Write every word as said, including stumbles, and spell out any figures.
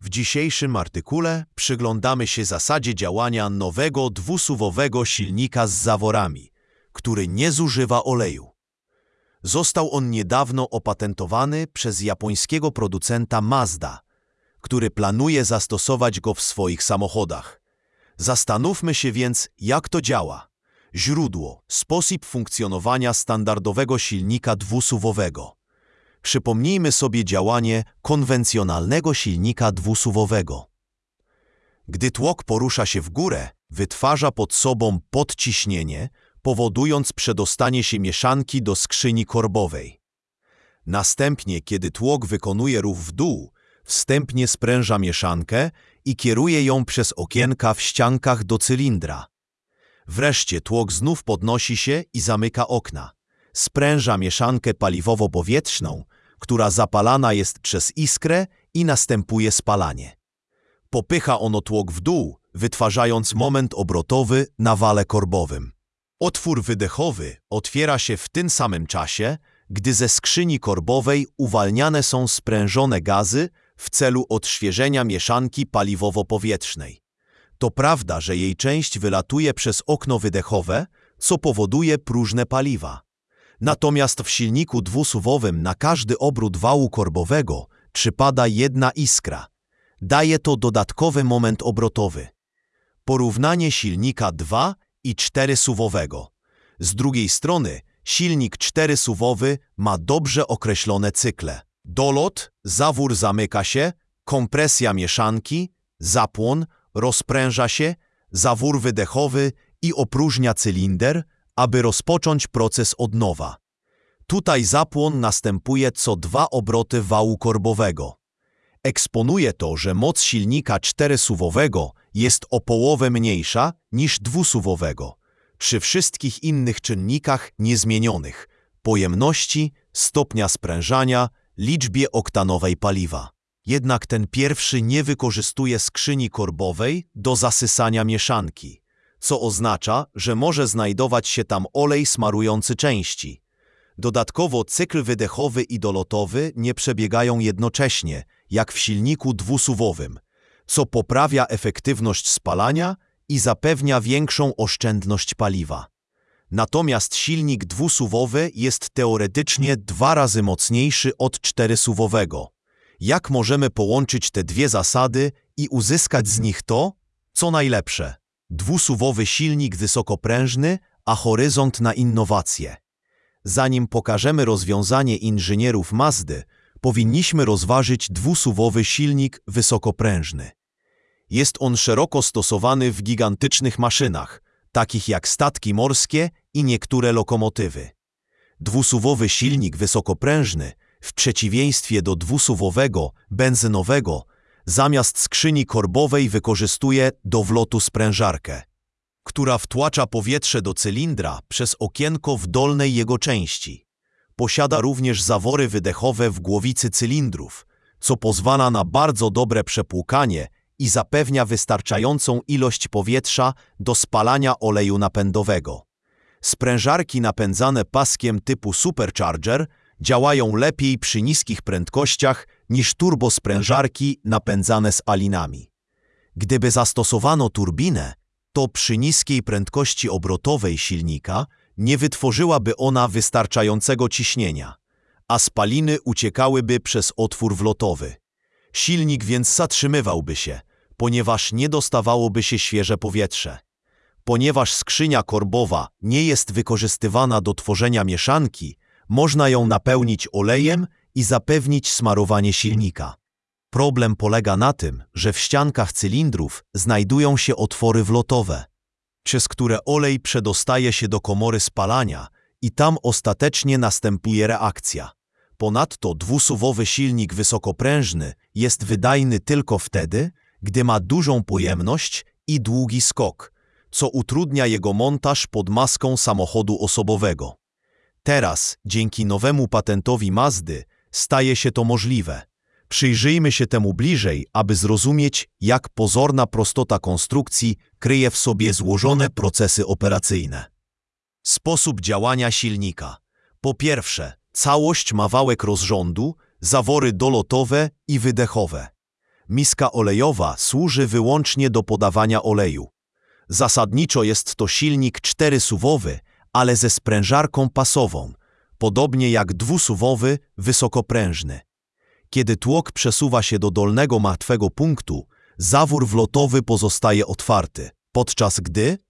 W dzisiejszym artykule przyglądamy się zasadzie działania nowego dwusuwowego silnika z zaworami, który nie zużywa oleju. Został on niedawno opatentowany przez japońskiego producenta Mazda, który planuje zastosować go w swoich samochodach. Zastanówmy się więc, jak to działa. Źródło, sposób funkcjonowania standardowego silnika dwusuwowego. Przypomnijmy sobie działanie konwencjonalnego silnika dwusuwowego. Gdy tłok porusza się w górę, wytwarza pod sobą podciśnienie, powodując przedostanie się mieszanki do skrzyni korbowej. Następnie, kiedy tłok wykonuje ruch w dół, wstępnie spręża mieszankę i kieruje ją przez okienka w ściankach do cylindra. Wreszcie tłok znów podnosi się i zamyka okna. Spręża mieszankę paliwowo-powietrzną, która zapalana jest przez iskrę i następuje spalanie. Popycha ono tłok w dół, wytwarzając moment obrotowy na wale korbowym. Otwór wydechowy otwiera się w tym samym czasie, gdy ze skrzyni korbowej uwalniane są sprężone gazy w celu odświeżenia mieszanki paliwowo-powietrznej. To prawda, że jej część wylatuje przez okno wydechowe, co powoduje próżne paliwa. Natomiast w silniku dwusuwowym na każdy obrót wału korbowego przypada jedna iskra. Daje to dodatkowy moment obrotowy. Porównanie silnika dwa i czterysuwowego. Z drugiej strony silnik czterysuwowy ma dobrze określone cykle. Dolot, zawór zamyka się, kompresja mieszanki, zapłon, rozpręża się, zawór wydechowy i opróżnia cylinder, aby rozpocząć proces od nowa. Tutaj zapłon następuje co dwa obroty wału korbowego. Eksponuje to, że moc silnika czterysuwowego jest o połowę mniejsza niż dwusuwowego, przy wszystkich innych czynnikach niezmienionych – pojemności, stopnia sprężania, liczbie oktanowej paliwa. Jednak ten pierwszy nie wykorzystuje skrzyni korbowej do zasysania mieszanki, co oznacza, że może znajdować się tam olej smarujący części. Dodatkowo cykl wydechowy i dolotowy nie przebiegają jednocześnie, jak w silniku dwusuwowym, co poprawia efektywność spalania i zapewnia większą oszczędność paliwa. Natomiast silnik dwusuwowy jest teoretycznie dwa razy mocniejszy od czterysuwowego. Jak możemy połączyć te dwie zasady i uzyskać z nich to, co najlepsze? Dwusuwowy silnik wysokoprężny, a horyzont na innowacje. Zanim pokażemy rozwiązanie inżynierów Mazdy, powinniśmy rozważyć dwusuwowy silnik wysokoprężny. Jest on szeroko stosowany w gigantycznych maszynach, takich jak statki morskie i niektóre lokomotywy. Dwusuwowy silnik wysokoprężny, w przeciwieństwie do dwusuwowego, benzynowego, zamiast skrzyni korbowej wykorzystuje do wlotu sprężarkę, która wtłacza powietrze do cylindra przez okienko w dolnej jego części. Posiada również zawory wydechowe w głowicy cylindrów, co pozwala na bardzo dobre przepłukanie i zapewnia wystarczającą ilość powietrza do spalania oleju napędowego. Sprężarki napędzane paskiem typu Supercharger działają lepiej przy niskich prędkościach niż turbosprężarki napędzane spalinami. Gdyby zastosowano turbinę, to przy niskiej prędkości obrotowej silnika nie wytworzyłaby ona wystarczającego ciśnienia, a spaliny uciekałyby przez otwór wlotowy. Silnik więc zatrzymywałby się, ponieważ nie dostawałoby się świeże powietrze. Ponieważ skrzynia korbowa nie jest wykorzystywana do tworzenia mieszanki, można ją napełnić olejem i zapewnić smarowanie silnika. Problem polega na tym, że w ściankach cylindrów znajdują się otwory wlotowe, przez które olej przedostaje się do komory spalania i tam ostatecznie następuje reakcja. Ponadto dwusuwowy silnik wysokoprężny jest wydajny tylko wtedy, gdy ma dużą pojemność i długi skok, co utrudnia jego montaż pod maską samochodu osobowego. Teraz, dzięki nowemu patentowi Mazdy, staje się to możliwe. Przyjrzyjmy się temu bliżej, aby zrozumieć, jak pozorna prostota konstrukcji kryje w sobie złożone procesy operacyjne. Sposób działania silnika. Po pierwsze, całość ma wałek rozrządu, zawory dolotowe i wydechowe. Miska olejowa służy wyłącznie do podawania oleju. Zasadniczo jest to silnik czterysuwowy, ale ze sprężarką pasową, podobnie jak dwusuwowy, wysokoprężny. Kiedy tłok przesuwa się do dolnego martwego punktu, zawór wlotowy pozostaje otwarty, podczas gdy